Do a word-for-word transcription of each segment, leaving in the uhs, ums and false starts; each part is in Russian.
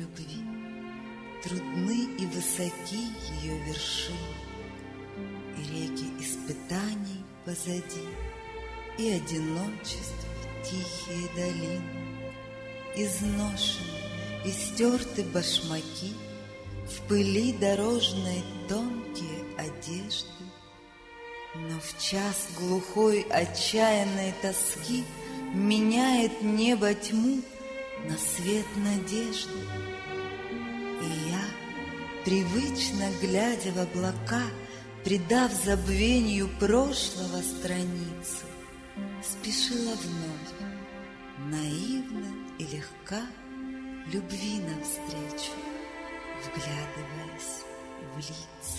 любви. Трудны и высоки ее вершины, и реки испытаний позади, и одиночество тихие долины. Изношены и стерты башмаки, в пыли дорожной тонкие одежды. Но в час глухой отчаянной тоски меняет небо тьму на свет надежды. И я, привычно глядя в облака, придав забвению прошлого страницу, спешила вновь, наивно и легка, любви навстречу, вглядываясь в лица.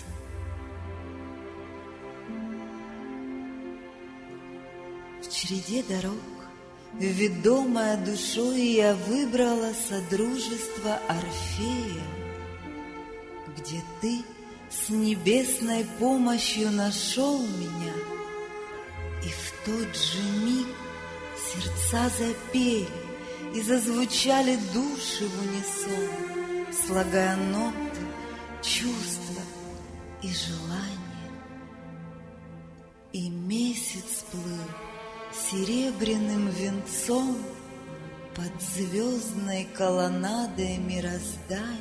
В череде дорог, ведомая душой, я выбрала содружество Орфея, где ты с небесной помощью нашел меня, и в тот же миг сердца запели и зазвучали души в унисон, слагая ноты, чувства и желания. И месяц плыл серебряным венцом под звездной колоннадой мироздания.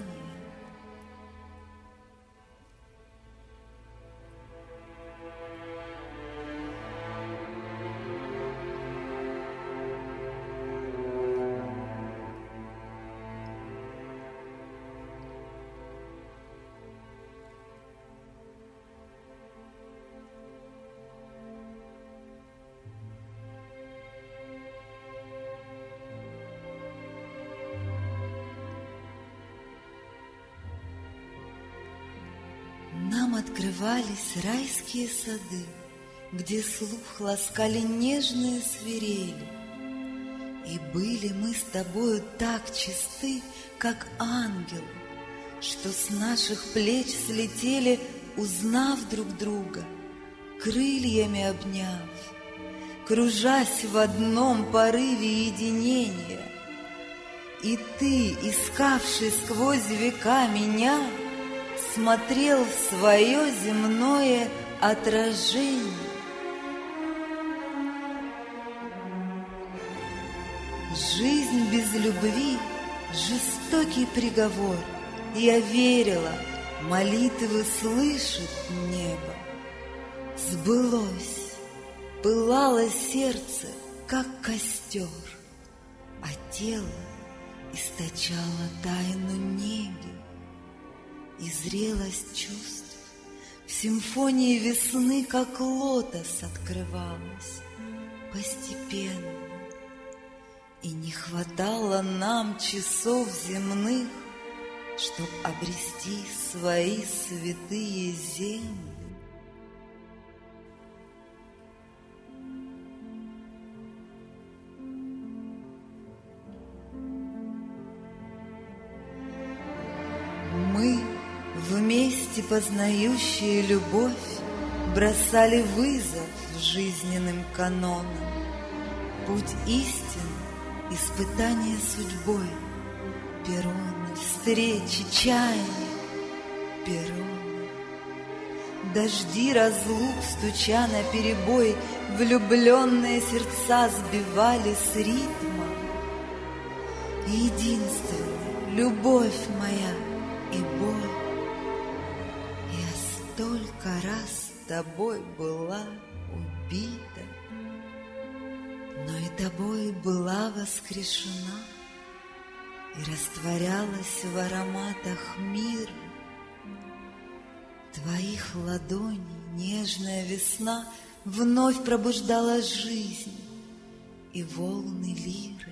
Нам открывались райские сады, где слух ласкали нежные свирели. И были мы с тобою так чисты, как ангелы, что с наших плеч слетели, узнав друг друга, крыльями обняв, кружась в одном порыве единения. И ты, искавший сквозь века меня, смотрел в свое земное отражение. Жизнь без любви — жестокий приговор. Я верила, молитвы слышит небо. Сбылось, пылало сердце, как костер, а тело источало тайну неги. И зрелость чувств в симфонии весны, как лотос, открывалась постепенно. И не хватало нам часов земных, чтоб обрести свои святые земли. Мы, вместе познающие любовь, бросали вызов жизненным канонам. Путь истин — испытание судьбой, перроны, встречи, чаяния, перроны. Дожди разлук, стуча на перебой, влюбленные сердца сбивали с ритма. Единственная любовь моя и боль. Я столько раз с тобой была убита, но и тобой была воскрешена и растворялась в ароматах мира. Твоих ладоней нежная весна вновь пробуждала жизнь и волны лиры.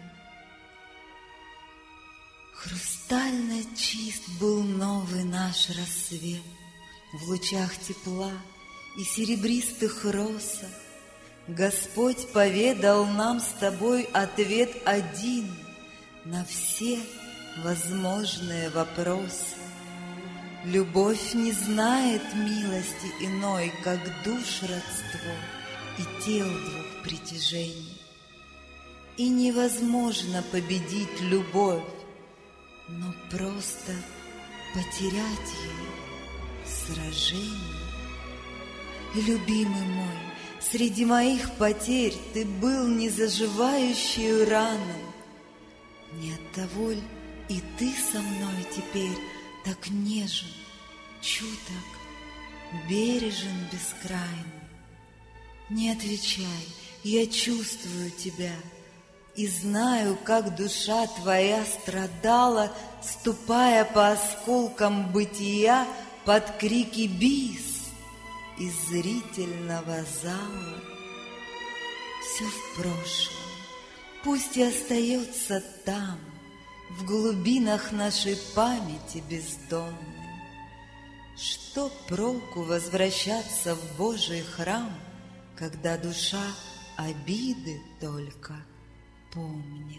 Хрустально чист был новый наш рассвет в лучах тепла и серебристых росах. Господь поведал нам с тобой ответ один на все возможные вопросы. Любовь не знает милости иной, как душ родство и тел двух притяжений. И невозможно победить любовь, но просто потерять ее в сражении. Любимый мой, среди моих потерь ты был незаживающей раной. Не оттого ль и ты со мной теперь так нежен, чуток, бережен бескрайний? Не отвечай, я чувствую тебя и знаю, как душа твоя страдала, ступая по осколкам бытия под крики бис из зрительного зала. Все в прошлом, пусть и остается там, в глубинах нашей памяти бездонной. Что проку возвращаться в Божий храм, когда душа обиды только помнит?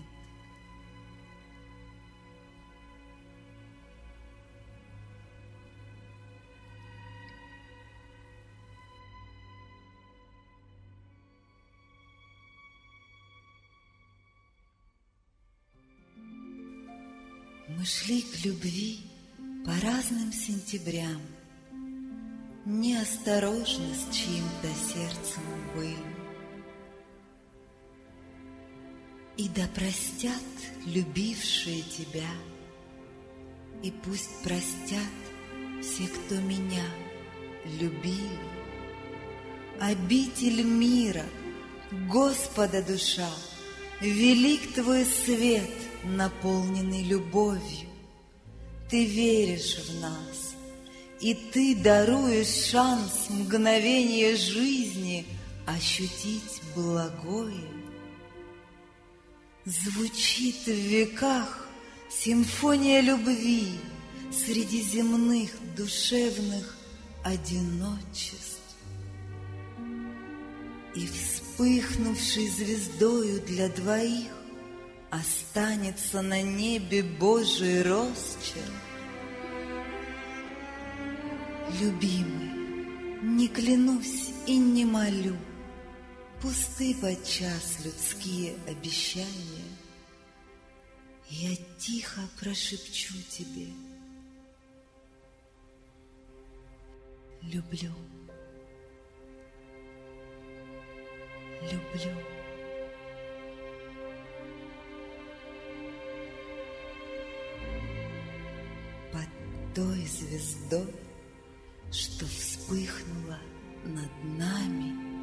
Мы шли к любви по разным сентябрям, неосторожны с чьим-то сердцем были. И да простят любившие тебя, и пусть простят все, кто меня любили. Обитель мира, Господа душа, велик Твой свет, наполненный любовью. Ты веришь в нас, и Ты даруешь шанс мгновение жизни ощутить благое. Звучит в веках симфония любви среди земных душевных одиночеств. И вспыхнувшей звездою для двоих останется на небе Божий росчерк. Любимый, не клянусь и не молю, пусты подчас людские обещания. Я тихо прошепчу тебе: люблю, люблю. Под той звездой, что вспыхнула над нами